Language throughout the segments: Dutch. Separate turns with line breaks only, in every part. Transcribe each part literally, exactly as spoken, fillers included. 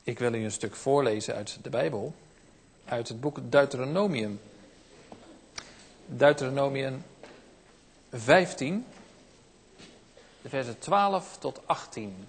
Ik wil u een stuk voorlezen uit de Bijbel, uit het boek Deuteronomium. Deuteronomium vijftien, de versen twaalf tot achttien.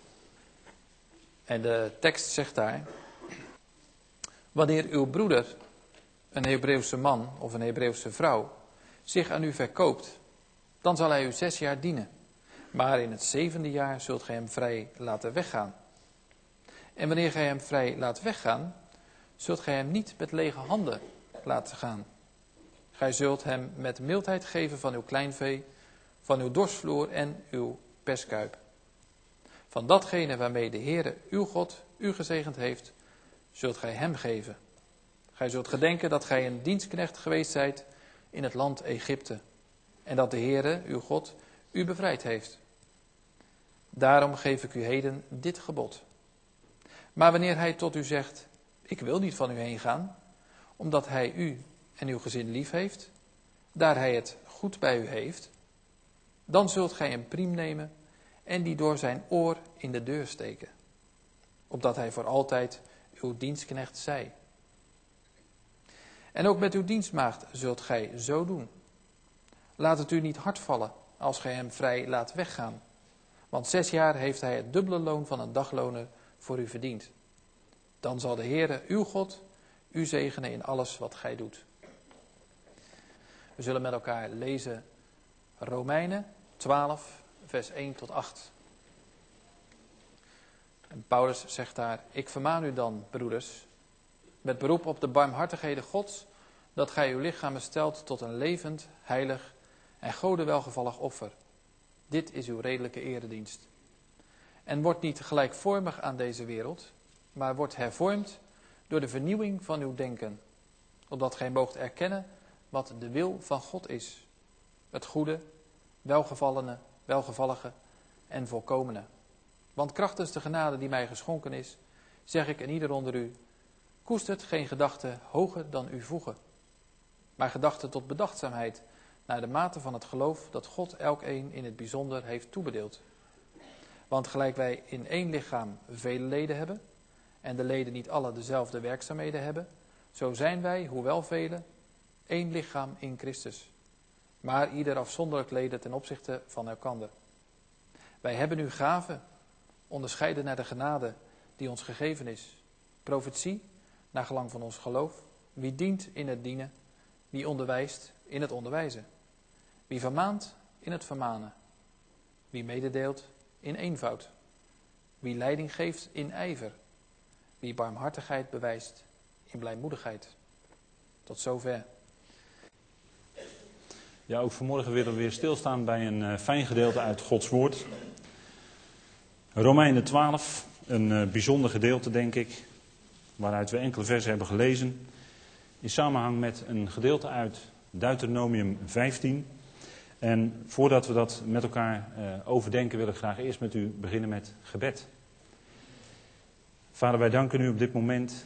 En de tekst zegt daar: wanneer uw broeder, een Hebreeuwse man of een Hebreeuwse vrouw, zich aan u verkoopt, dan zal hij u zes jaar dienen. Maar in het zevende jaar zult gij hem vrij laten weggaan. En wanneer gij hem vrij laat weggaan, zult gij hem niet met lege handen laten gaan. Gij zult hem met mildheid geven van uw kleinvee, van uw dorsvloer en uw perskuip. Van datgene waarmee de Heere, uw God, u gezegend heeft, zult gij hem geven. Gij zult gedenken dat gij een dienstknecht geweest zijt in het land Egypte. En dat de Heere, uw God, u bevrijd heeft. Daarom geef ik u heden dit gebod. Maar wanneer hij tot u zegt, ik wil niet van u heen gaan, omdat hij u en uw gezin lief heeft, daar hij het goed bij u heeft, dan zult gij een priem nemen en die door zijn oor in de deur steken, opdat hij voor altijd uw dienstknecht zij. En ook met uw dienstmaagd zult gij zo doen. Laat het u niet hard vallen als gij hem vrij laat weggaan, want zes jaar heeft hij het dubbele loon van een dagloner voor u verdiend. Dan zal de Heere, uw God, u zegenen in alles wat gij doet. We zullen met elkaar lezen Romeinen twaalf, vers één tot acht. En Paulus zegt daar: ik vermaan u dan, broeders, met beroep op de barmhartigheden Gods, dat gij uw lichamen stelt tot een levend, heilig en Gode welgevallig offer. Dit is uw redelijke eredienst. En wordt niet gelijkvormig aan deze wereld, maar wordt hervormd door de vernieuwing van uw denken, opdat gij moogt erkennen wat de wil van God is, het goede, welgevallene, welgevallige en volkomene. Want krachtens de genade die mij geschonken is, zeg ik aan ieder onder u, koestert geen gedachte hoger dan u voegen, maar gedachte tot bedachtzaamheid naar de mate van het geloof dat God elkeen in het bijzonder heeft toebedeeld. Want gelijk wij in één lichaam vele leden hebben, en de leden niet alle dezelfde werkzaamheden hebben, zo zijn wij, hoewel velen, één lichaam in Christus, maar ieder afzonderlijk leden ten opzichte van elkander. Wij hebben nu gaven, onderscheiden naar de genade die ons gegeven is. Profetie, naar gelang van ons geloof. Wie dient in het dienen, wie onderwijst in het onderwijzen. Wie vermaant in het vermanen. Wie mededeelt in eenvoud. Wie leiding geeft in ijver. Wie barmhartigheid bewijst in blijmoedigheid. Tot zover.
Ja, ook vanmorgen willen we weer stilstaan bij een uh, fijn gedeelte uit Gods woord. Romeinen twaalf, een uh, bijzonder gedeelte denk ik, waaruit we enkele versen hebben gelezen. In samenhang met een gedeelte uit Deuteronomium vijftien. En voordat we dat met elkaar uh, overdenken, wil ik graag eerst met u beginnen met gebed. Vader, wij danken u op dit moment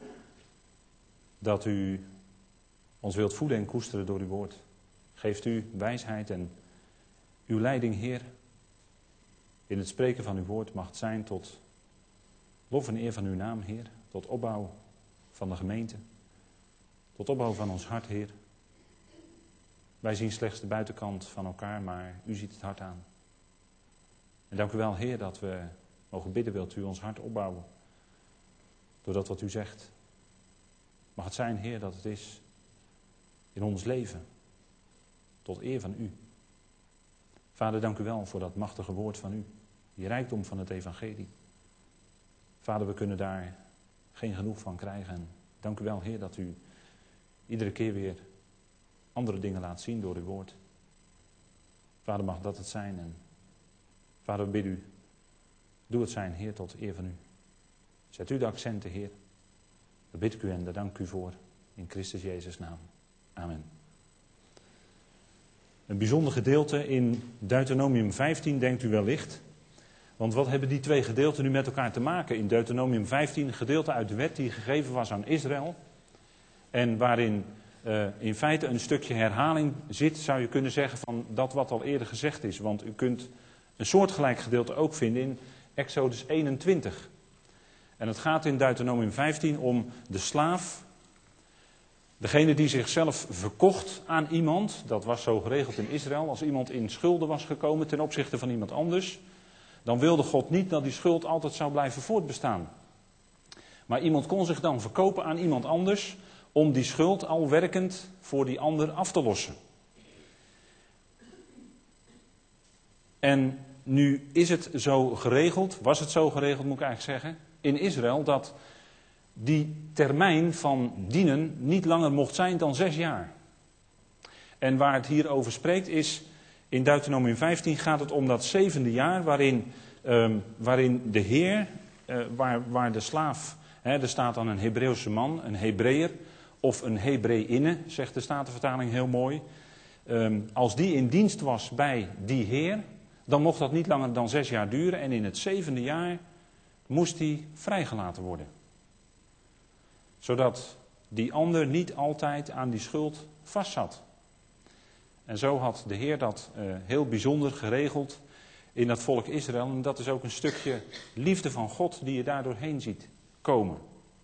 dat u ons wilt voeden en koesteren door uw woord. Geeft u wijsheid en uw leiding, Heer, in het spreken van uw woord mag het zijn tot lof en eer van uw naam, Heer. Tot opbouw van de gemeente. Tot opbouw van ons hart, Heer. Wij zien slechts de buitenkant van elkaar, maar u ziet het hart aan. En dank u wel, Heer, dat we mogen bidden, wilt u ons hart opbouwen. Door dat wat u zegt. Mag het zijn, Heer, dat het is in ons leven. Tot eer van u. Vader, dank u wel voor dat machtige woord van u. Die rijkdom van het evangelie. Vader, we kunnen daar geen genoeg van krijgen. En dank u wel, Heer, dat u iedere keer weer andere dingen laat zien door uw woord. Vader, mag dat het zijn. En Vader, we bidden u, doe het zijn, Heer, tot eer van u. Zet u de accenten, Heer. Dat bid ik u en daar dank ik u voor. In Christus Jezus' naam. Amen. Een bijzonder gedeelte in Deuteronomium vijftien, denkt u wellicht. Want wat hebben die twee gedeelten nu met elkaar te maken? In Deuteronomium vijftien, een gedeelte uit de wet die gegeven was aan Israël. En waarin uh, in feite een stukje herhaling zit, zou je kunnen zeggen, van dat wat al eerder gezegd is. Want u kunt een soortgelijk gedeelte ook vinden in Exodus eenentwintig. En het gaat in Deuteronomium vijftien om de slaaf. Degene die zichzelf verkocht aan iemand. Dat was zo geregeld in Israël. Als iemand in schulden was gekomen ten opzichte van iemand anders. Dan wilde God niet dat die schuld altijd zou blijven voortbestaan. Maar iemand kon zich dan verkopen aan iemand anders. Om die schuld al werkend voor die ander af te lossen. En nu is het zo geregeld, was het zo geregeld moet ik eigenlijk zeggen, in Israël dat die termijn van dienen niet langer mocht zijn dan zes jaar. En waar het hier over spreekt is, in Deuteronomium vijftien gaat het om dat zevende jaar waarin, um, waarin de Heer, uh, waar, waar de slaaf, hè, er staat dan een Hebreeuwse man, een Hebreeër of een Hebreeïnne, zegt de Statenvertaling heel mooi. Um, als die in dienst was bij die Heer, dan mocht dat niet langer dan zes jaar duren en in het zevende jaar moest hij vrijgelaten worden. Zodat die ander niet altijd aan die schuld vastzat. En zo had de Heer dat uh, heel bijzonder geregeld in dat volk Israël. En dat is ook een stukje liefde van God die je daar doorheen ziet komen.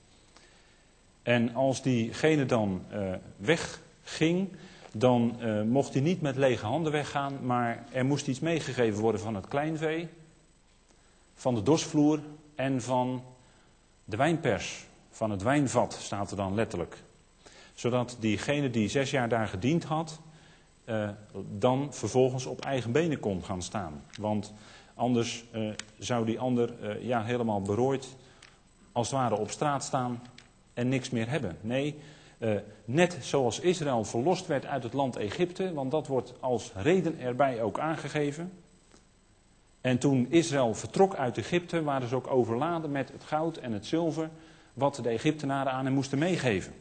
En als diegene dan uh, wegging, dan uh, mocht hij niet met lege handen weggaan, maar er moest iets meegegeven worden van het kleinvee, van de dorsvloer en van de wijnpers, van het wijnvat staat er dan letterlijk. Zodat diegene die zes jaar daar gediend had, uh, dan vervolgens op eigen benen kon gaan staan. Want anders uh, zou die ander uh, ja, helemaal berooid als het ware op straat staan en niks meer hebben. Nee, uh, net zoals Israël verlost werd uit het land Egypte, want dat wordt als reden erbij ook aangegeven. En toen Israël vertrok uit Egypte, waren ze ook overladen met het goud en het zilver, wat de Egyptenaren aan hen moesten meegeven.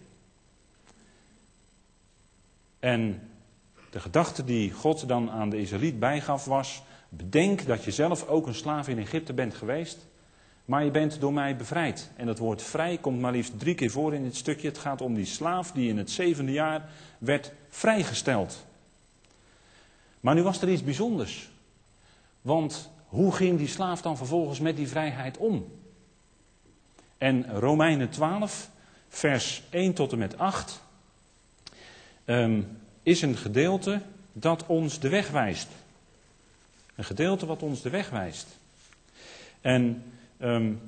En de gedachte die God dan aan de Israëliet bijgaf was, bedenk dat je zelf ook een slaaf in Egypte bent geweest, maar je bent door mij bevrijd. En het woord vrij komt maar liefst drie keer voor in dit stukje. Het gaat om die slaaf die in het zevende jaar werd vrijgesteld. Maar nu was er iets bijzonders. Want hoe ging die slaaf dan vervolgens met die vrijheid om? En Romeinen twaalf, vers één tot en met acht, um, is een gedeelte dat ons de weg wijst. Een gedeelte wat ons de weg wijst. En um,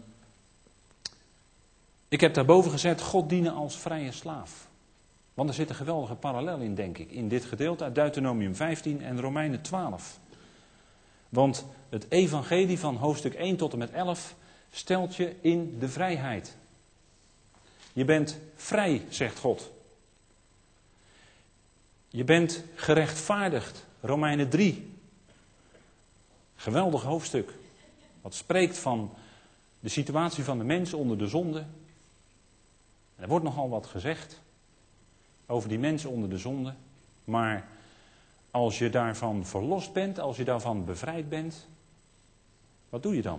ik heb daarboven gezet, God dienen als vrije slaaf. Want er zit een geweldige parallel in, denk ik, in dit gedeelte uit Deuteronomium vijftien en Romeinen twaalf. Want het evangelie van hoofdstuk één tot en met elf stelt je in de vrijheid. Je bent vrij, zegt God. Je bent gerechtvaardigd, Romeinen drie. Geweldig hoofdstuk. Wat spreekt van de situatie van de mens onder de zonde. Er wordt nogal wat gezegd over die mensen onder de zonde. Maar als je daarvan verlost bent, als je daarvan bevrijd bent, wat doe je dan?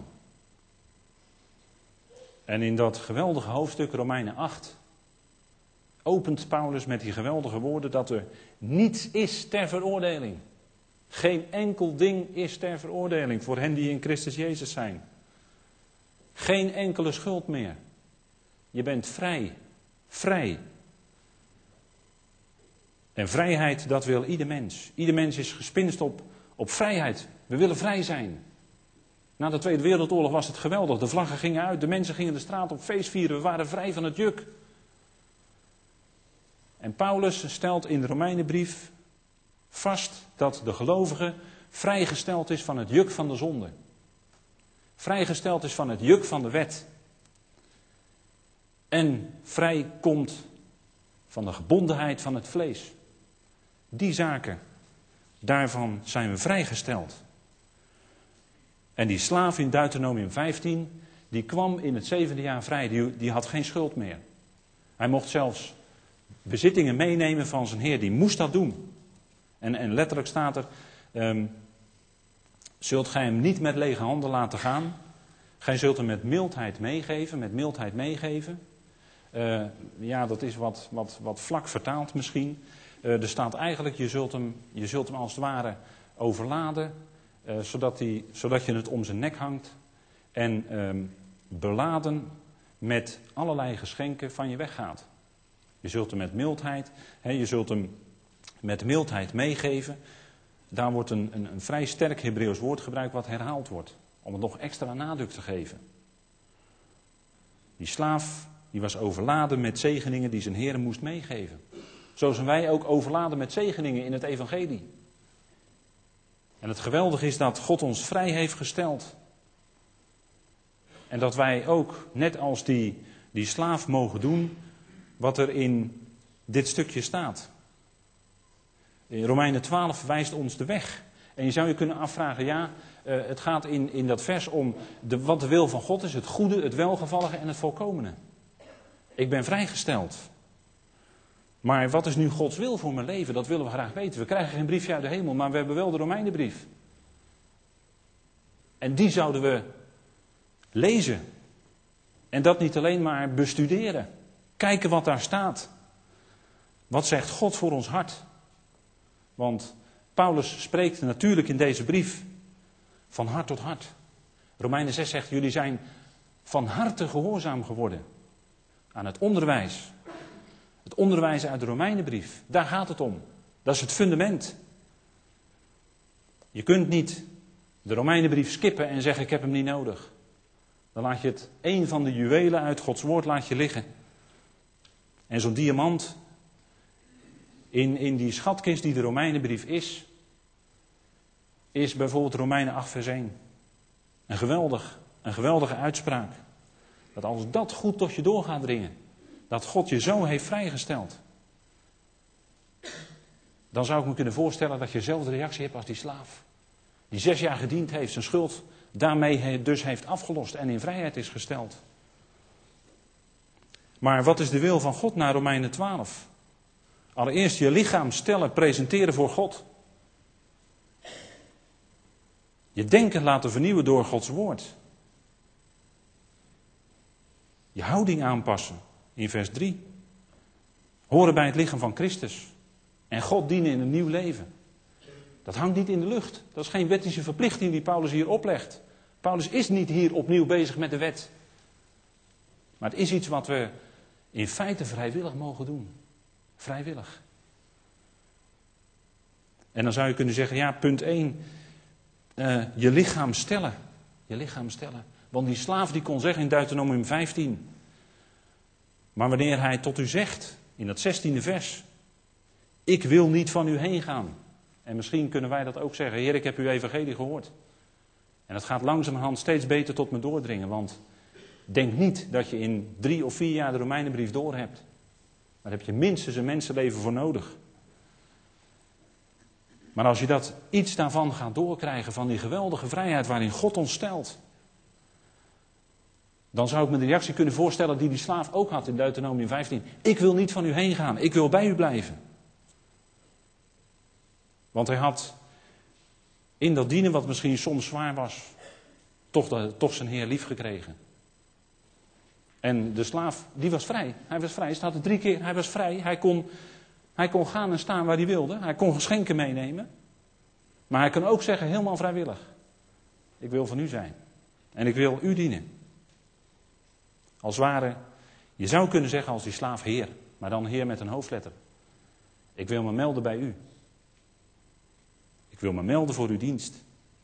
En in dat geweldige hoofdstuk, Romeinen acht, opent Paulus met die geweldige woorden dat er niets is ter veroordeling. Geen enkel ding is ter veroordeling voor hen die in Christus Jezus zijn. Geen enkele schuld meer. Je bent vrij. Vrij. En vrijheid, dat wil ieder mens. Ieder mens is gespinst op, op vrijheid. We willen vrij zijn. Na de Tweede Wereldoorlog was het geweldig. De vlaggen gingen uit, de mensen gingen de straat op feest vieren. We waren vrij van het juk. En Paulus stelt in de Romeinenbrief vast dat de gelovige vrijgesteld is van het juk van de zonde. Vrijgesteld is van het juk van de wet. En vrij komt van de gebondenheid van het vlees. Die zaken, daarvan zijn we vrijgesteld. En die slaaf in Deuteronomium vijftien, die kwam in het zevende jaar vrij. Die, die had geen schuld meer. Hij mocht zelfs bezittingen meenemen van zijn heer. Die moest dat doen. En, en letterlijk staat er, um, zult gij hem niet met lege handen laten gaan. Gij zult hem met mildheid meegeven, met mildheid meegeven. Uh, ja, dat is wat, wat, wat vlak vertaald misschien. Uh, er staat eigenlijk, je zult hem, je zult hem als het ware overladen, uh, zodat, die, zodat je het om zijn nek hangt. En um, beladen met allerlei geschenken van je weggaat. Je zult hem met mildheid, hè, je zult hem met mildheid meegeven. Daar wordt een, een, een vrij sterk Hebreeuws woord gebruikt wat herhaald wordt. Om het nog extra nadruk te geven. Die slaaf die was overladen met zegeningen die zijn Heer moest meegeven. Zo zijn wij ook overladen met zegeningen in het evangelie. En het geweldige is dat God ons vrij heeft gesteld. En dat wij ook, net als die, die slaaf, mogen doen wat er in dit stukje staat. In Romeinen twaalf wijst ons de weg. En je zou je kunnen afvragen, ja, uh, het gaat in, in dat vers om de, wat de wil van God is. Het goede, het welgevallige en het volkomene. Ik ben vrijgesteld. Maar wat is nu Gods wil voor mijn leven? Dat willen we graag weten. We krijgen geen briefje uit de hemel, maar we hebben wel de Romeinenbrief. En die zouden we lezen. En dat niet alleen maar bestuderen. Kijken wat daar staat. Wat zegt God voor ons hart? Want Paulus spreekt natuurlijk in deze brief van hart tot hart. Romeinen zes zegt, jullie zijn van harte gehoorzaam geworden aan het onderwijs. Het onderwijs uit de Romeinenbrief, daar gaat het om. Dat is het fundament. Je kunt niet de Romeinenbrief skippen en zeggen, ik heb hem niet nodig. Dan laat je het, een van de juwelen uit Gods woord laat je liggen. En zo'n diamant in, in die schatkist die de Romeinenbrief is, is bijvoorbeeld Romeinen acht vers één. Een, geweldig, een geweldige uitspraak. Dat als dat goed tot je door gaat dringen, dat God je zo heeft vrijgesteld, dan zou ik me kunnen voorstellen dat je dezelfde reactie hebt als die slaaf. Die zes jaar gediend heeft, zijn schuld daarmee dus heeft afgelost en in vrijheid is gesteld. Maar wat is de wil van God naar Romeinen twaalf? Allereerst je lichaam stellen, presenteren voor God. Je denken laten vernieuwen door Gods woord. Je houding aanpassen, in vers drie. Horen bij het lichaam van Christus. En God dienen in een nieuw leven. Dat hangt niet in de lucht. Dat is geen wettische verplichting die Paulus hier oplegt. Paulus is niet hier opnieuw bezig met de wet. Maar het is iets wat we in feite vrijwillig mogen doen. Vrijwillig. En dan zou je kunnen zeggen, ja, punt één. Uh, je lichaam stellen. Je lichaam stellen. Want die slaaf die kon zeggen in Deuteronomium vijftien. Maar wanneer hij tot u zegt, in dat zestiende vers. Ik wil niet van u heen gaan. En misschien kunnen wij dat ook zeggen. Heer, ik heb uw evangelie gehoord. En het gaat langzamerhand steeds beter tot me doordringen. Want denk niet dat je in drie of vier jaar de Romeinenbrief door hebt. Daar heb je minstens een mensenleven voor nodig. Maar als je dat iets daarvan gaat doorkrijgen, van die geweldige vrijheid waarin God ons stelt, dan zou ik me de reactie kunnen voorstellen die die slaaf ook had in Deuteronomium vijftien. Ik wil niet van u heen gaan, ik wil bij u blijven. Want hij had in dat dienen, wat misschien soms zwaar was, toch, de, toch zijn Heer lief gekregen. En de slaaf, die was vrij. Hij was vrij. Het staat er drie keer, hij was vrij. Hij kon, hij kon gaan en staan waar hij wilde. Hij kon geschenken meenemen. Maar hij kon ook zeggen, helemaal vrijwillig. Ik wil van u zijn. En ik wil u dienen. Als het ware, je zou kunnen zeggen als die slaaf Heer. Maar dan Heer met een hoofdletter. Ik wil me melden bij u. Ik wil me melden voor uw dienst.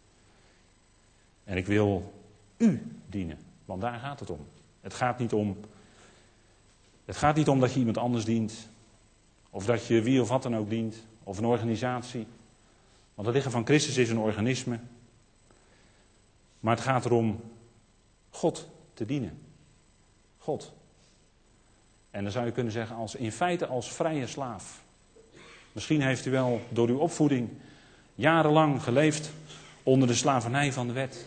En ik wil u dienen. Want daar gaat het om. Het gaat niet om, het gaat niet om dat je iemand anders dient. Of dat je wie of wat dan ook dient. Of een organisatie. Want het lichaam van Christus is een organisme. Maar het gaat erom God te dienen. God. En dan zou je kunnen zeggen, als, in feite als vrije slaaf. Misschien heeft u wel door uw opvoeding jarenlang geleefd onder de slavernij van de wet.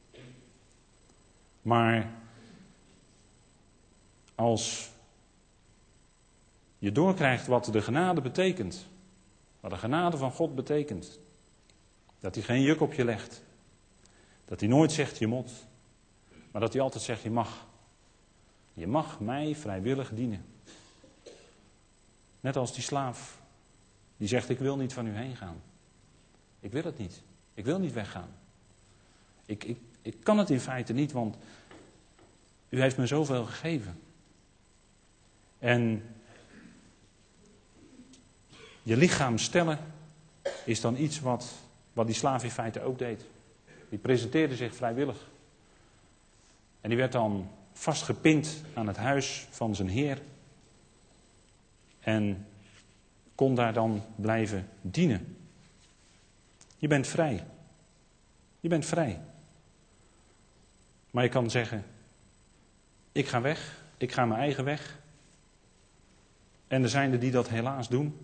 Maar als je doorkrijgt wat de genade betekent, wat de genade van God betekent, dat hij geen juk op je legt, dat hij nooit zegt je moet, maar dat hij altijd zegt je mag. Je mag mij vrijwillig dienen. Net als die slaaf, die zegt ik wil niet van u heen gaan. Ik wil het niet. Ik wil niet weggaan. Ik, ik, ik kan het in feite niet, want U heeft me zoveel gegeven. En je lichaam stellen is dan iets wat, wat die slaaf in feite ook deed. Die presenteerde zich vrijwillig. En die werd dan vastgepind aan het huis van zijn heer. En kon daar dan blijven dienen. Je bent vrij. Je bent vrij. Maar je kan zeggen, ik ga weg, ik ga mijn eigen weg. En er zijn er die dat helaas doen.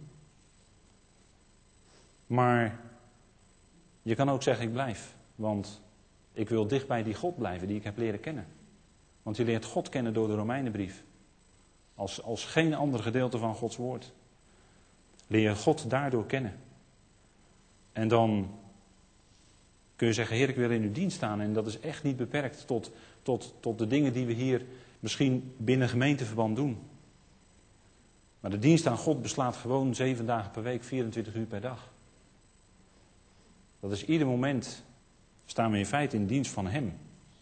Maar je kan ook zeggen, ik blijf. Want ik wil dicht bij die God blijven die ik heb leren kennen. Want je leert God kennen door de Romeinenbrief. Als, als geen ander gedeelte van Gods woord. Leer je God daardoor kennen. En dan kun je zeggen, Heer, ik wil in uw dienst staan. En dat is echt niet beperkt tot, tot, tot de dingen die we hier misschien binnen gemeenteverband doen. Maar de dienst aan God beslaat gewoon zeven dagen per week, vierentwintig uur per dag. Dat is ieder moment, staan we in feite in dienst van Hem.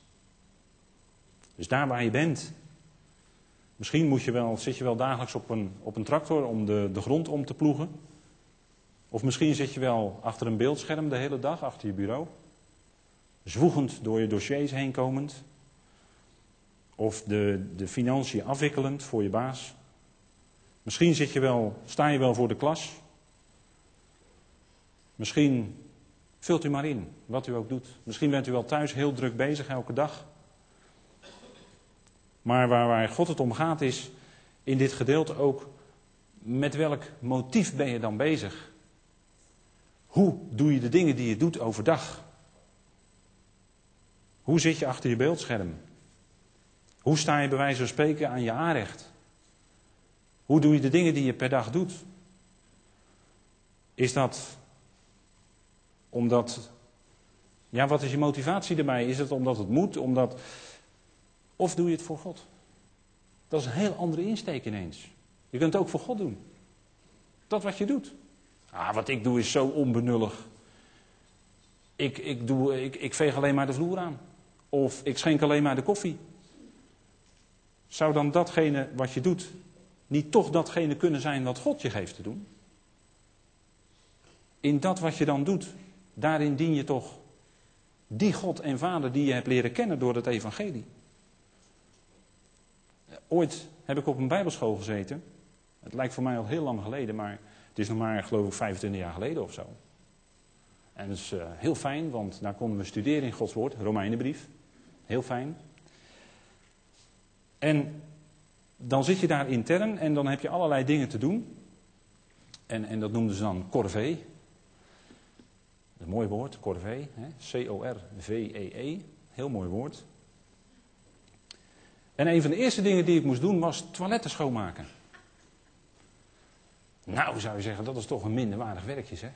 Dus daar waar je bent. Misschien moet je wel, zit je wel dagelijks op een, op een tractor om de, de grond om te ploegen. Of misschien zit je wel achter een beeldscherm de hele dag, achter je bureau. Zwoegend door je dossiers heen komend. Of de, de financiën afwikkelend voor je baas. Misschien zit je wel, sta je wel voor de klas. Misschien vult u maar in, wat u ook doet. Misschien bent u wel thuis heel druk bezig elke dag. Maar waar, waar God het om gaat is, in dit gedeelte ook, met welk motief ben je dan bezig? Hoe doe je de dingen die je doet overdag? Hoe zit je achter je beeldscherm? Hoe sta je bij wijze van spreken aan je aanrecht? Hoe doe je de dingen die je per dag doet? Is dat omdat, ja, wat is je motivatie erbij? Is het omdat het moet, omdat, of doe je het voor God? Dat is een heel andere insteek ineens. Je kunt het ook voor God doen. Dat wat je doet. Ah, wat ik doe is zo onbenullig. Ik, ik, doe, ik, ik veeg alleen maar de vloer aan. Of ik schenk alleen maar de koffie. Zou dan datgene wat je doet niet toch datgene kunnen zijn wat God je geeft te doen? In dat wat je dan doet, daarin dien je toch die God en Vader die je hebt leren kennen door het evangelie. Ooit heb ik op een bijbelschool gezeten. Het lijkt voor mij al heel lang geleden, maar het is nog maar geloof ik vijfentwintig jaar geleden of zo. En dat is uh, heel fijn, want daar konden we studeren in Gods woord, Romeinenbrief. Heel fijn. En dan zit je daar intern en dan heb je allerlei dingen te doen. En, en dat noemden ze dan corvée. Dat is een mooi woord, corvée. C O R V E E. Heel mooi woord. En een van de eerste dingen die ik moest doen was toiletten schoonmaken. Nou, zou je zeggen, dat is toch een minderwaardig werkje, zeg.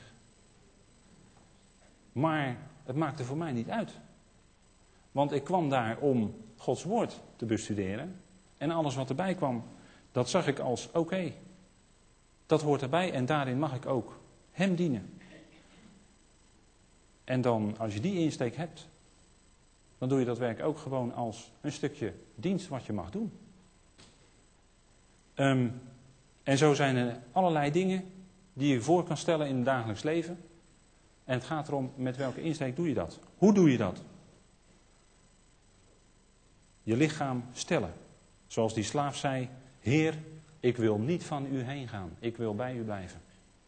Maar het maakte voor mij niet uit. Want ik kwam daar om Gods woord te bestuderen. En alles wat erbij kwam, dat zag ik als oké. Okay, dat hoort erbij en daarin mag ik ook Hem dienen. En dan, als je die insteek hebt, dan doe je dat werk ook gewoon als een stukje dienst wat je mag doen. Um, en zo zijn er allerlei dingen die je voor kan stellen in het dagelijks leven. En het gaat erom, met welke insteek doe je dat? Hoe doe je dat? Je lichaam stellen. Zoals die slaaf zei, Heer, ik wil niet van u heen gaan. Ik wil bij u blijven.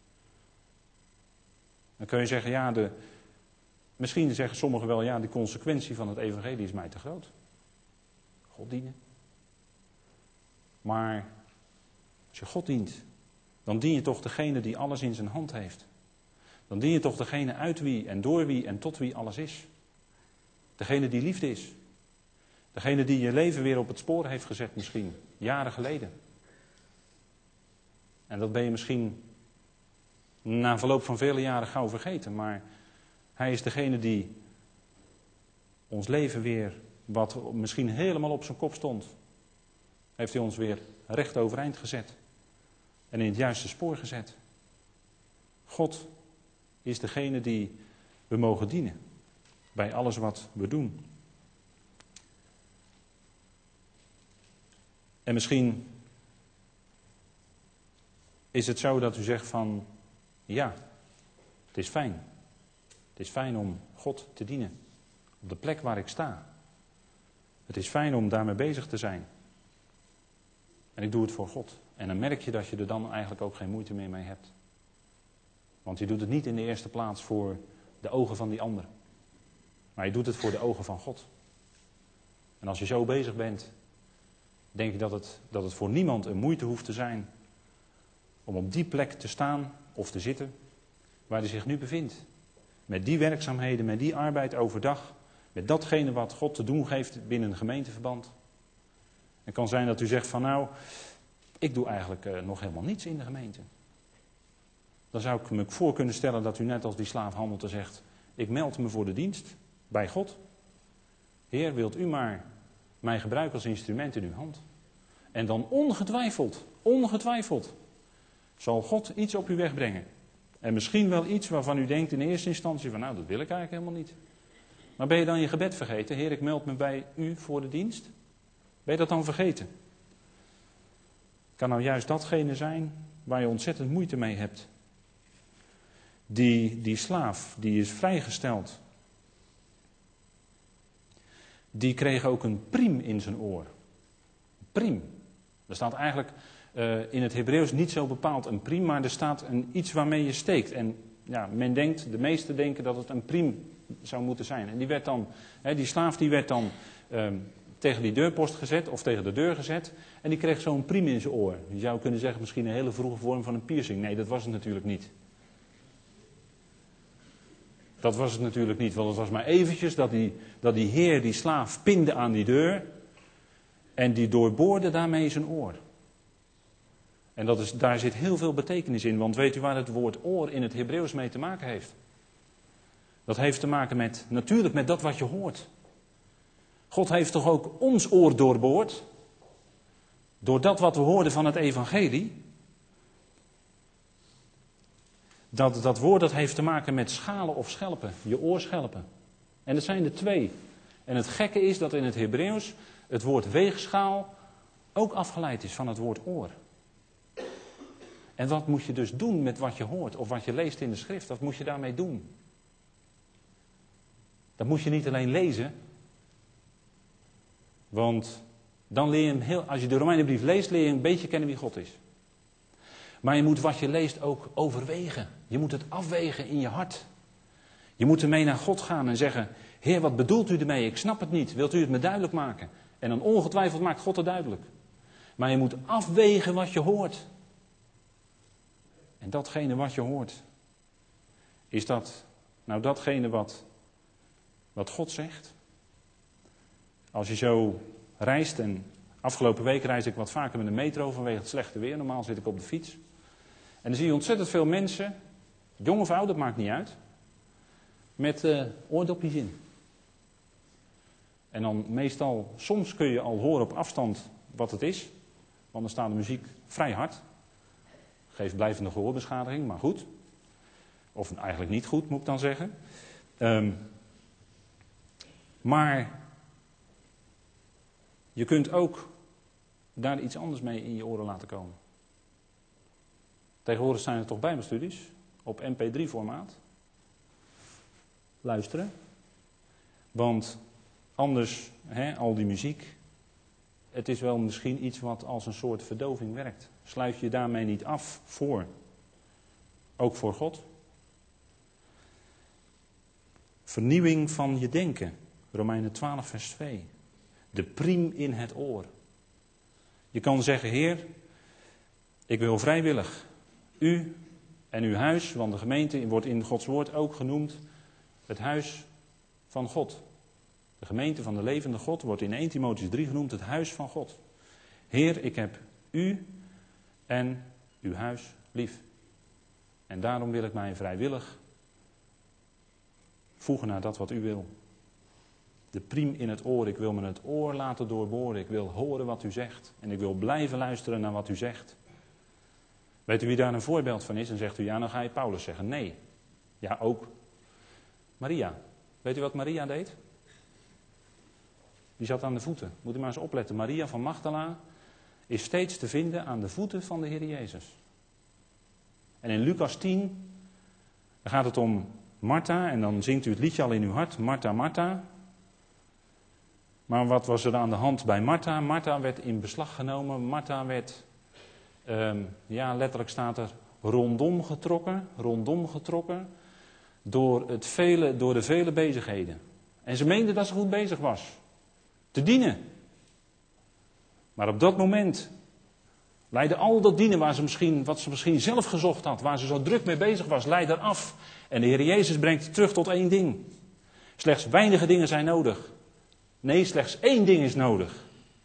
Dan kun je zeggen, ja, de, misschien zeggen sommigen wel, ja, de consequentie van het evangelie is mij te groot. God dienen. Maar als je God dient, dan dien je toch degene die alles in zijn hand heeft. Dan dien je toch degene uit wie en door wie en tot wie alles is. Degene die liefde is. Degene die je leven weer op het spoor heeft gezet misschien, jaren geleden. En dat ben je misschien na verloop van vele jaren gauw vergeten. Maar hij is degene die ons leven weer, wat misschien helemaal op zijn kop stond, heeft hij ons weer recht overeind gezet. En in het juiste spoor gezet. God is degene die we mogen dienen. Bij alles wat we doen. En misschien is het zo dat u zegt van, ja, het is fijn. Het is fijn om God te dienen. Op de plek waar ik sta. Het is fijn om daarmee bezig te zijn. En ik doe het voor God. En dan merk je dat je er dan eigenlijk ook geen moeite meer mee hebt. Want je doet het niet in de eerste plaats voor de ogen van die ander. Maar je doet het voor de ogen van God. En als je zo bezig bent, denk ik dat het, dat het voor niemand een moeite hoeft te zijn om op die plek te staan of te zitten waar hij zich nu bevindt. Met die werkzaamheden, met die arbeid overdag, met datgene wat God te doen geeft binnen een gemeenteverband. Het kan zijn dat u zegt van nou, ik doe eigenlijk uh, nog helemaal niets in de gemeente. Dan zou ik me voor kunnen stellen dat u net als die slaaf Hamilton zegt, ik meld me voor de dienst bij God. Heer, wilt u maar mij gebruiken als instrument in uw hand. En dan ongetwijfeld, ongetwijfeld, zal God iets op u wegbrengen. En misschien wel iets waarvan u denkt in eerste instantie van nou, dat wil ik eigenlijk helemaal niet. Maar ben je dan je gebed vergeten? Heer, ik meld me bij u voor de dienst. Ben je dat dan vergeten? Kan nou juist datgene zijn waar je ontzettend moeite mee hebt. Die, die slaaf, die is vrijgesteld. Die kreeg ook een priem in zijn oor. Priem. Er staat eigenlijk uh, in het Hebreeuws niet zo bepaald een priem, maar er staat een, iets waarmee je steekt. En ja, men denkt, de meesten denken dat het een priem zou moeten zijn. En die werd dan, hè, die slaaf die werd dan uh, tegen die deurpost gezet of tegen de deur gezet. En die kreeg zo'n priem in zijn oor. Je zou kunnen zeggen misschien een hele vroege vorm van een piercing. Nee, dat was het natuurlijk niet. Dat was het natuurlijk niet, want het was maar eventjes dat die, dat die heer, die slaaf, pinde aan die deur. En die doorboorde daarmee zijn oor. En dat is, daar zit heel veel betekenis in, want weet u waar het woord oor in het Hebreeuws mee te maken heeft? Dat heeft te maken met, natuurlijk met dat wat je hoort. God heeft toch ook ons oor doorboord? Door dat wat we hoorden van het evangelie. Dat, dat woord dat heeft te maken met schalen of schelpen, je oorschelpen. En dat zijn er twee. En het gekke is dat in het Hebreeuws het woord weegschaal ook afgeleid is van het woord oor. En wat moet je dus doen met wat je hoort of wat je leest in de schrift? Wat moet je daarmee doen? Dat moet je niet alleen lezen. Want dan leer je hem heel, als je de Romeinenbrief leest, leer je een beetje kennen wie God is. Maar je moet wat je leest ook overwegen. Je moet het afwegen in je hart. Je moet ermee naar God gaan en zeggen, Heer, wat bedoelt u ermee? Ik snap het niet. Wilt u het me duidelijk maken? En dan ongetwijfeld maakt God het duidelijk. Maar je moet afwegen wat je hoort. En datgene wat je hoort, is dat nou datgene wat, wat God zegt? Als je zo reist, en afgelopen week reis ik wat vaker met de metro vanwege het slechte weer. Normaal zit ik op de fiets. En dan zie je ontzettend veel mensen, jong of oud, dat maakt niet uit, met uh, oordopjes in. En dan meestal, soms kun je al horen op afstand wat het is. Want dan staat de muziek vrij hard. Geeft blijvende gehoorbeschadiging, maar goed. Of eigenlijk niet goed, moet ik dan zeggen. Um, maar je kunt ook daar iets anders mee in je oren laten komen. Tegenwoordig zijn er toch bijbelstudies op M P drie formaat. Luisteren. Want anders, hè, al die muziek, het is wel misschien iets wat als een soort verdoving werkt. Sluit je daarmee niet af voor, ook voor God. Vernieuwing van je denken. Romeinen twaalf vers twee. De priem in het oor. Je kan zeggen, Heer, ik wil vrijwillig u en uw huis, want de gemeente wordt in Gods woord ook genoemd het huis van God. De gemeente van de levende God wordt in eerste Timotheüs drie genoemd het huis van God. Heer, ik heb u en uw huis lief. En daarom wil ik mij vrijwillig voegen naar dat wat u wil. De priem in het oor. Ik wil me het oor laten doorboren. Ik wil horen wat u zegt. En ik wil blijven luisteren naar wat u zegt. Weet u wie daar een voorbeeld van is? Dan zegt u, ja, dan ga je Paulus zeggen. Nee. Ja, ook Maria. Weet u wat Maria deed? Die zat aan de voeten. Moet u maar eens opletten. Maria van Magdala is steeds te vinden aan de voeten van de Heer Jezus. En in Lucas tien, dan gaat het om Martha, en dan zingt u het liedje al in uw hart, Martha, Martha. Maar wat was er aan de hand bij Martha? Martha werd in beslag genomen, Martha werd, um, ja letterlijk staat er, rondom getrokken, rondom getrokken, door, het vele, door de vele bezigheden. En ze meende dat ze goed bezig was, te dienen. Maar op dat moment leidde al dat dienen waar ze misschien, wat ze misschien zelf gezocht had, waar ze zo druk mee bezig was, leidde af. En de Heer Jezus brengt je terug tot één ding. Slechts weinige dingen zijn nodig. Nee, slechts één ding is nodig.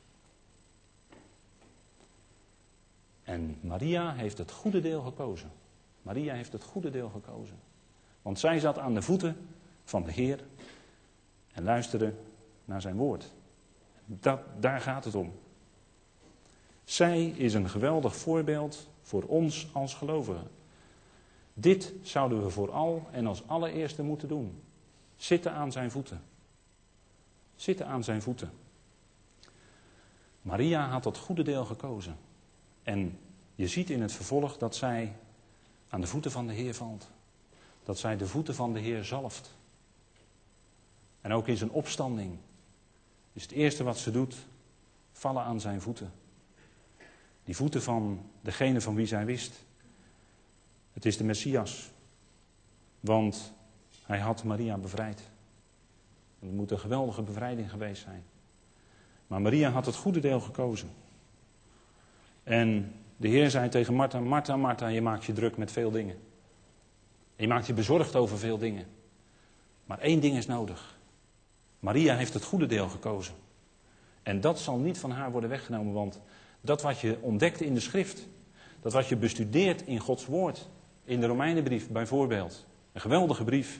En Maria heeft het goede deel gekozen. Maria heeft het goede deel gekozen. Want zij zat aan de voeten van de Heer en luisterde naar zijn woord. Dat, daar gaat het om. Zij is een geweldig voorbeeld voor ons als gelovigen. Dit zouden we vooral en als allereerste moeten doen. Zitten aan zijn voeten. Zitten aan zijn voeten. Maria had dat goede deel gekozen. En je ziet in het vervolg dat zij aan de voeten van de Heer valt. Dat zij de voeten van de Heer zalft. En ook in zijn opstanding is het eerste wat ze doet, vallen aan zijn voeten. Die voeten van degene van wie zij wist. Het is de Messias. Want hij had Maria bevrijd. Het moet een geweldige bevrijding geweest zijn. Maar Maria had het goede deel gekozen. En de Heer zei tegen Martha, Martha, Martha, je maakt je druk met veel dingen. Je maakt je bezorgd over veel dingen. Maar één ding is nodig. Maria heeft het goede deel gekozen. En dat zal niet van haar worden weggenomen, want dat wat je ontdekt in de schrift, dat wat je bestudeert in Gods woord, in de Romeinenbrief bijvoorbeeld, een geweldige brief,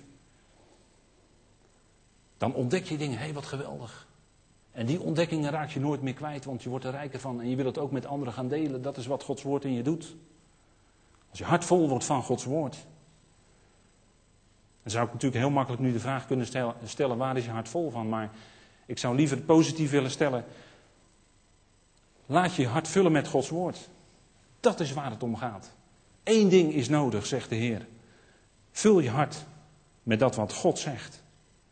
dan ontdek je dingen, hé hey, wat geweldig. En die ontdekkingen raak je nooit meer kwijt, want je wordt er rijker van en je wil het ook met anderen gaan delen. Dat is wat Gods woord in je doet. Als je hart vol wordt van Gods woord. Dan zou ik natuurlijk heel makkelijk nu de vraag kunnen stellen, waar is je hart vol van? Maar ik zou liever positief willen stellen, laat je je hart vullen met Gods woord. Dat is waar het om gaat. Eén ding is nodig, zegt de Heer. Vul je hart met dat wat God zegt.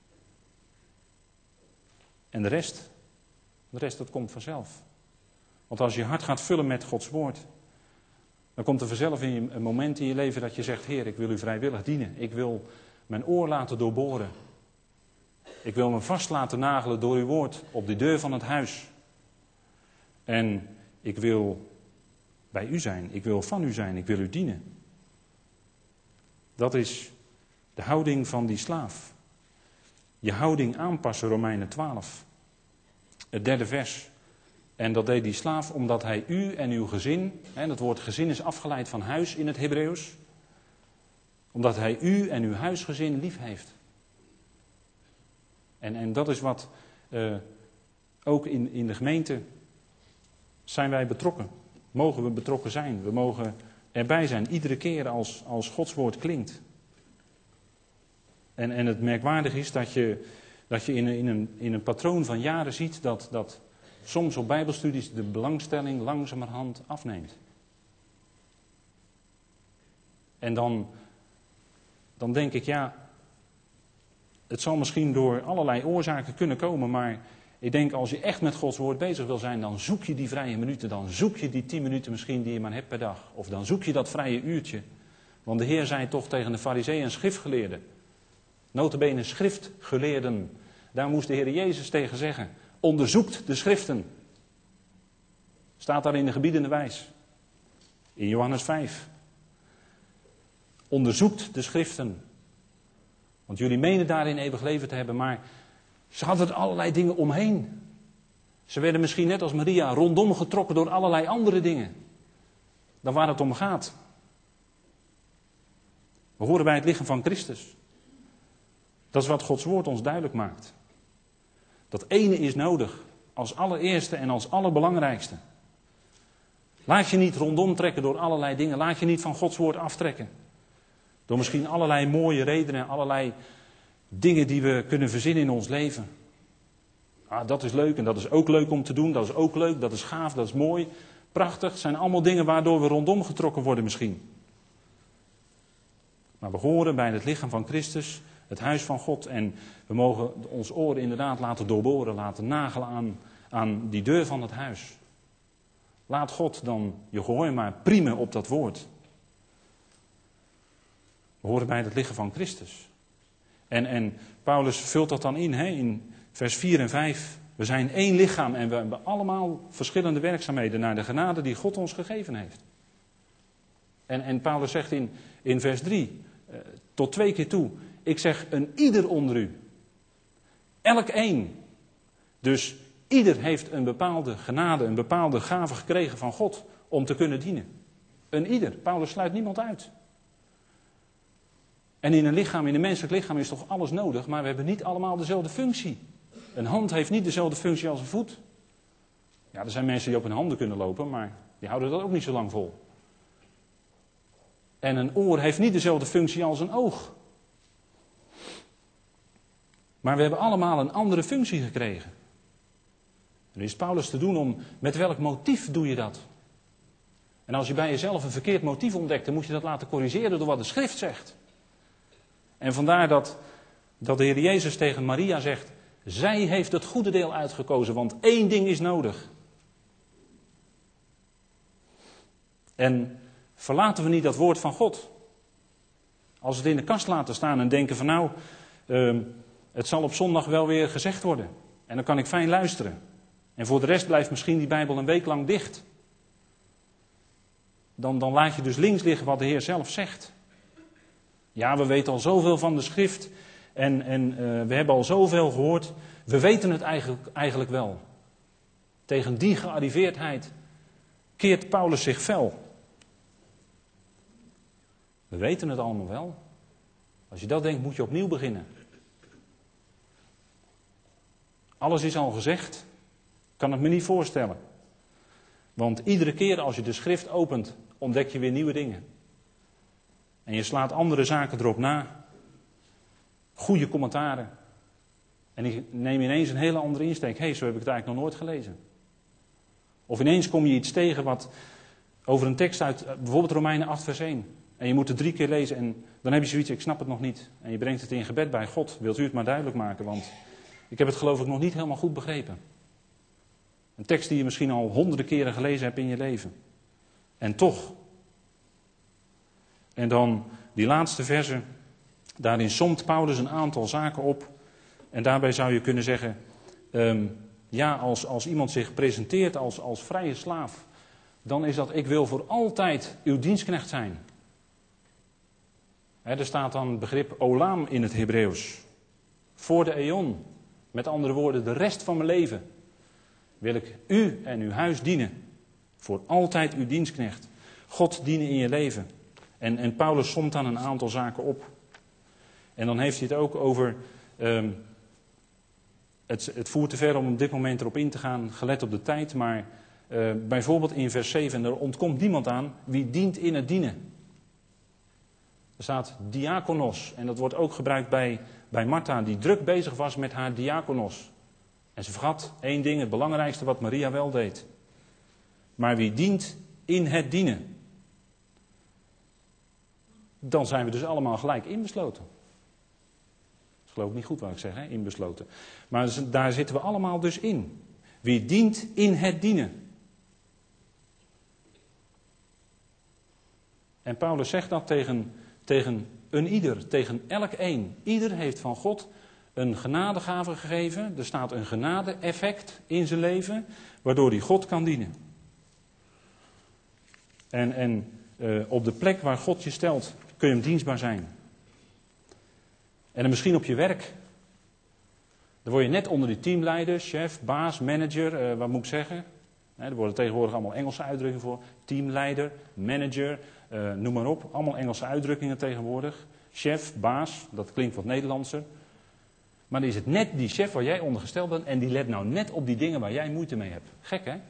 En de rest, de rest dat komt vanzelf. Want als je hart gaat vullen met Gods woord, dan komt er vanzelf in je, een moment in je leven dat je zegt, Heer, ik wil u vrijwillig dienen. Ik wil mijn oor laten doorboren. Ik wil me vast laten nagelen door uw woord op de deur van het huis. En ik wil bij u zijn. Ik wil van u zijn. Ik wil u dienen. Dat is de houding van die slaaf. Je houding aanpassen, Romeinen twaalf. Het derde vers. En dat deed die slaaf omdat hij u en uw gezin, en het woord gezin is afgeleid van huis in het Hebreeuws, omdat hij u en uw huisgezin lief heeft. En, en dat is wat uh, ook in, in de gemeente zijn wij betrokken. Mogen we betrokken zijn. We mogen erbij zijn. Iedere keer als, als Gods woord klinkt. En, en het merkwaardige is dat je, dat je in, in, een, in een patroon van jaren ziet dat, dat soms op bijbelstudies de belangstelling langzamerhand afneemt. En dan, dan denk ik, ja, het zal misschien door allerlei oorzaken kunnen komen, maar ik denk als je echt met Gods woord bezig wil zijn, dan zoek je die vrije minuten, dan zoek je die tien minuten misschien die je maar hebt per dag. Of dan zoek je dat vrije uurtje. Want de Heer zei toch tegen de farizeeën en schriftgeleerden, nota bene schriftgeleerden, daar moest de Heer Jezus tegen zeggen, onderzoekt de schriften. Staat daar in de gebiedende wijs. In Johannes vijf. Onderzoekt de schriften. Want jullie menen daarin eeuwig leven te hebben, maar ze hadden er allerlei dingen omheen. Ze werden misschien net als Maria rondom getrokken door allerlei andere dingen. Dan waar het om gaat. We horen bij het lichaam van Christus. Dat is wat Gods woord ons duidelijk maakt. Dat ene is nodig. Als allereerste en als allerbelangrijkste. Laat je niet rondom trekken door allerlei dingen. Laat je niet van Gods woord aftrekken. Door misschien allerlei mooie redenen, allerlei dingen die we kunnen verzinnen in ons leven. Ah, dat is leuk en dat is ook leuk om te doen, dat is ook leuk, dat is gaaf, dat is mooi. Prachtig, het zijn allemaal dingen waardoor we rondom getrokken worden misschien. Maar we horen bij het lichaam van Christus, het huis van God. En we mogen ons oren inderdaad laten doorboren, laten nagelen aan, aan die deur van het huis. Laat God dan je gehoor maar priemen op dat woord. We horen bij het lichaam van Christus. En, en Paulus vult dat dan in, hè, in vers vier en vijf. We zijn één lichaam en we hebben allemaal verschillende werkzaamheden naar de genade die God ons gegeven heeft. En, en Paulus zegt in, in vers drie, uh, tot twee keer toe, ik zeg een ieder onder u. Elk één. Dus ieder heeft een bepaalde genade, een bepaalde gave gekregen van God om te kunnen dienen. Een ieder. Paulus sluit niemand uit. En in een lichaam, in een menselijk lichaam is toch alles nodig, maar we hebben niet allemaal dezelfde functie. Een hand heeft niet dezelfde functie als een voet. Ja, er zijn mensen die op hun handen kunnen lopen, maar die houden dat ook niet zo lang vol. En een oor heeft niet dezelfde functie als een oog. Maar we hebben allemaal een andere functie gekregen. En is Paulus te doen om, met welk motief doe je dat? En als je bij jezelf een verkeerd motief ontdekt, dan moet je dat laten corrigeren door wat de schrift zegt. En vandaar dat, dat de Heer Jezus tegen Maria zegt, zij heeft het goede deel uitgekozen, want één ding is nodig. En verlaten we niet dat woord van God. Als we het in de kast laten staan en denken van nou, uh, het zal op zondag wel weer gezegd worden. En dan kan ik fijn luisteren. En voor de rest blijft misschien die Bijbel een week lang dicht. Dan, dan laat je dus links liggen wat de Heer zelf zegt. Ja, we weten al zoveel van de schrift en, en uh, we hebben al zoveel gehoord. We weten het eigenlijk, eigenlijk wel. Tegen die gearriveerdheid keert Paulus zich fel. We weten het allemaal wel. Als je dat denkt, moet je opnieuw beginnen. Alles is al gezegd. Ik kan het me niet voorstellen. Want iedere keer als je de schrift opent, ontdek je weer nieuwe dingen. En je slaat andere zaken erop na. Goede commentaren. En je neemt ineens een hele andere insteek. Hé, hey, zo heb ik het eigenlijk nog nooit gelezen. Of ineens kom je iets tegen wat over een tekst uit bijvoorbeeld Romeinen acht vers één. En je moet het drie keer lezen en dan heb je zoiets, ik snap het nog niet. En je brengt het in gebed bij God. Wilt u het maar duidelijk maken, want ik heb het geloof ik nog niet helemaal goed begrepen. Een tekst die je misschien al honderden keren gelezen hebt in je leven. En toch. En dan die laatste verse. Daarin somt Paulus een aantal zaken op. En daarbij zou je kunnen zeggen. Um, ja, als, als iemand zich presenteert als, als vrije slaaf. Dan is dat, ik wil voor altijd uw dienstknecht zijn. He, er staat dan het begrip olam in het Hebreeuws. Voor de eon. Met andere woorden, de rest van mijn leven. Wil ik u en uw huis dienen. Voor altijd uw dienstknecht. God dienen in je leven. En, en Paulus somt dan een aantal zaken op. En dan heeft hij het ook over. Um, het, het voert te ver om op dit moment erop in te gaan, gelet op de tijd. Maar uh, bijvoorbeeld in vers zeven, er ontkomt niemand aan wie dient in het dienen. Er staat diakonos. En dat wordt ook gebruikt bij, bij Martha, die druk bezig was met haar diakonos. En ze vergat één ding, het belangrijkste wat Maria wel deed. Maar wie dient in het dienen. Dan zijn we dus allemaal gelijk inbesloten. Dat is geloof ik niet goed wat ik zeg, hè? Inbesloten. Maar daar zitten we allemaal dus in. Wie dient in het dienen. En Paulus zegt dat tegen, tegen een ieder, tegen elk een. Ieder heeft van God een genadegave gegeven. Er staat een genade-effect in zijn leven, waardoor hij God kan dienen. En, en uh, op de plek waar God je stelt, kun je hem dienstbaar zijn. En dan misschien op je werk. Dan word je net onder die teamleider, chef, baas, manager, uh, wat moet ik zeggen? He, er worden tegenwoordig allemaal Engelse uitdrukkingen voor. Teamleider, manager, uh, noem maar op. Allemaal Engelse uitdrukkingen tegenwoordig. Chef, baas, dat klinkt wat Nederlandser. Maar dan is het net die chef waar jij ondergesteld bent en die let nou net op die dingen waar jij moeite mee hebt. Gek, hè?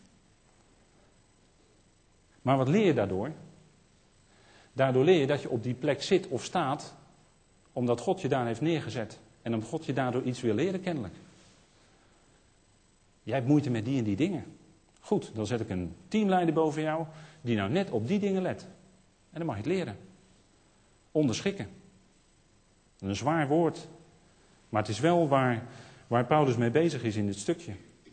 Maar wat leer je daardoor? Daardoor leer je dat je op die plek zit of staat, omdat God je daar heeft neergezet. En omdat God je daardoor iets wil leren kennelijk. Jij hebt moeite met die en die dingen. Goed, dan zet ik een teamleider boven jou die nou net op die dingen let. En dan mag je het leren. Onderschikken. Een zwaar woord. Maar het is wel waar, waar Paulus mee bezig is in dit stukje.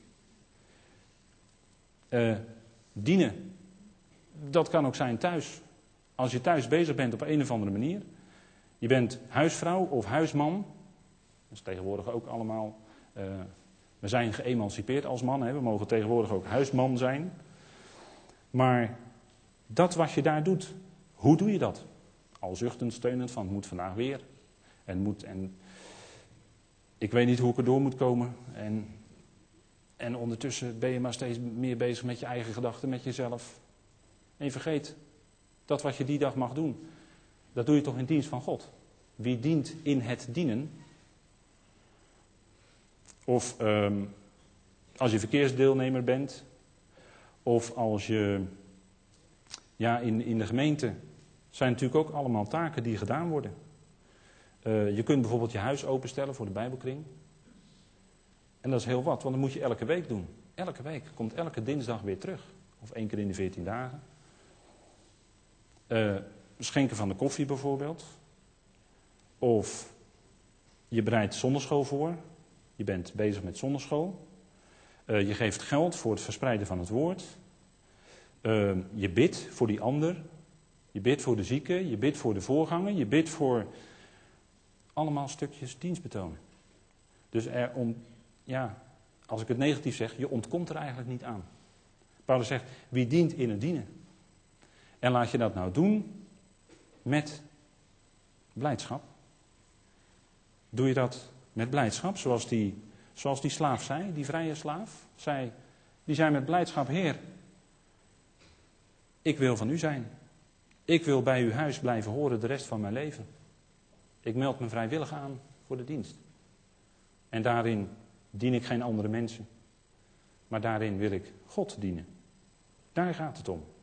Uh, dienen. Dat kan ook zijn thuis. Als je thuis bezig bent op een of andere manier. Je bent huisvrouw of huisman. Dat is tegenwoordig ook allemaal... Uh, we zijn geëmancipeerd als man. Hè? We mogen tegenwoordig ook huisman zijn. Maar dat wat je daar doet, hoe doe je dat? Al zuchtend, steunend van het moet vandaag weer. En moet en ik weet niet hoe ik er door moet komen. En, en ondertussen ben je maar steeds meer bezig met je eigen gedachten, met jezelf. En je vergeet dat wat je die dag mag doen. Dat doe je toch in dienst van God. Wie dient in het dienen? Of um, als je verkeersdeelnemer bent. Of als je... Ja, in, in de gemeente zijn natuurlijk ook allemaal taken die gedaan worden. Uh, je kunt bijvoorbeeld je huis openstellen voor de Bijbelkring. En dat is heel wat, want dat moet je elke week doen. Elke week. Komt elke dinsdag weer terug. Of één keer in de veertien dagen. Uh, schenken van de koffie bijvoorbeeld. Of je bereidt zonderschool voor. Je bent bezig met zonderschool. Uh, je geeft geld voor het verspreiden van het woord. Uh, je bidt voor die ander. Je bidt voor de zieke. Je bidt voor de voorganger. Je bidt voor allemaal stukjes dienstbetoon. Dus er om, ja, als ik het negatief zeg, je ontkomt er eigenlijk niet aan. Paulus zegt, wie dient in het dienen? En laat je dat nou doen met blijdschap. Doe je dat met blijdschap, zoals die, zoals die slaaf zei, die vrije slaaf. Zei, die zei met blijdschap, Heer, ik wil van u zijn. Ik wil bij uw huis blijven horen de rest van mijn leven. Ik meld me vrijwillig aan voor de dienst. En daarin dien ik geen andere mensen. Maar daarin wil ik God dienen. Daar gaat het om.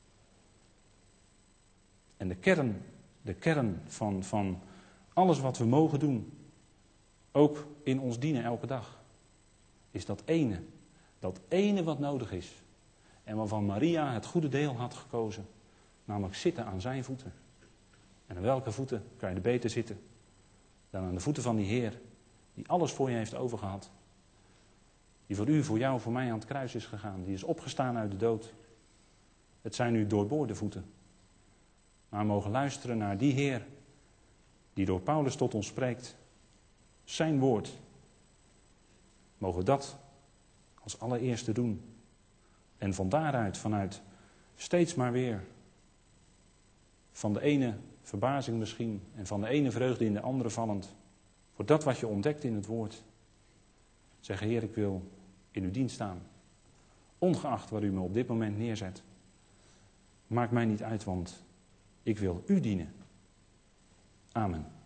En de kern, de kern van, van alles wat we mogen doen, ook in ons dienen elke dag, is dat ene. Dat ene wat nodig is. En waarvan Maria het goede deel had gekozen. Namelijk zitten aan zijn voeten. En aan welke voeten kan je er beter zitten dan aan de voeten van die Heer, die alles voor je heeft overgehad. Die voor u, voor jou, voor mij aan het kruis is gegaan. Die is opgestaan uit de dood. Het zijn nu doorboorde voeten. Maar we mogen luisteren naar die Heer die door Paulus tot ons spreekt. Zijn woord. Mogen we dat als allereerste doen. En van daaruit, vanuit steeds maar weer, van de ene verbazing misschien en van de ene vreugde in de andere vallend, voor dat wat je ontdekt in het woord. Zeggen, Heer, ik wil in uw dienst staan. Ongeacht waar u me op dit moment neerzet. Maakt mij niet uit, want ik wil u dienen. Amen.